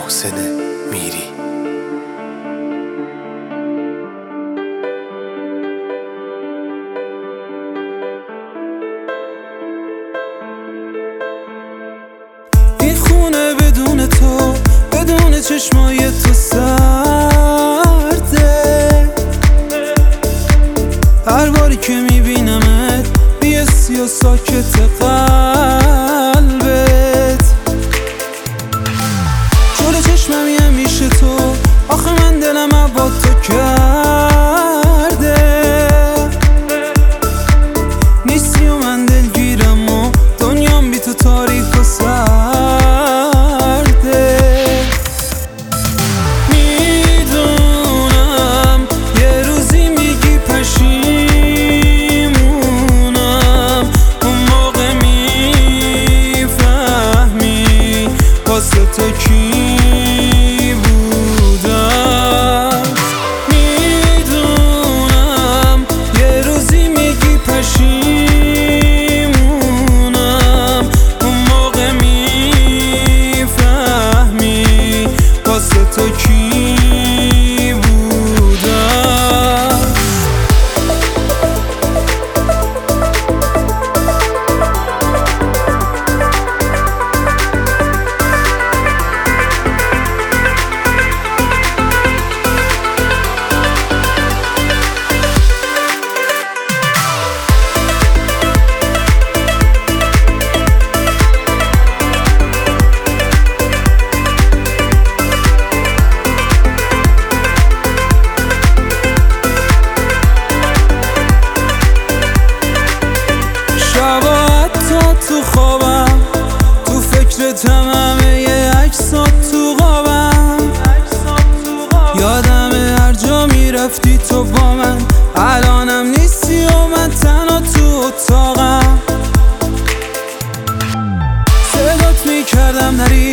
محسن میری. این خونه بدون تو، بدون چشمای تو سرده. هر باری که میبینمت بیستی و ساکت قلبت. جلو چشممی همیشه تو، آخه من دلم با تو کرده. نیستی و من دلگیرم و دنیام بی تو تاریک و سرده. میدونم یه روزی میگی پشیمونم، اون موقع میفهمی واسه تو کی بودم. میدونم یه روزی میگی پشیمونم، اون موقع میفهمی واسه تو کی بودم. تو خوابم، تو فکرتم، همه یه عکسات تو خوابم. یادمه هر جا میرفتی تو با من، الانم نیستی و من تنها تو اتاقم. صدات میکردم نری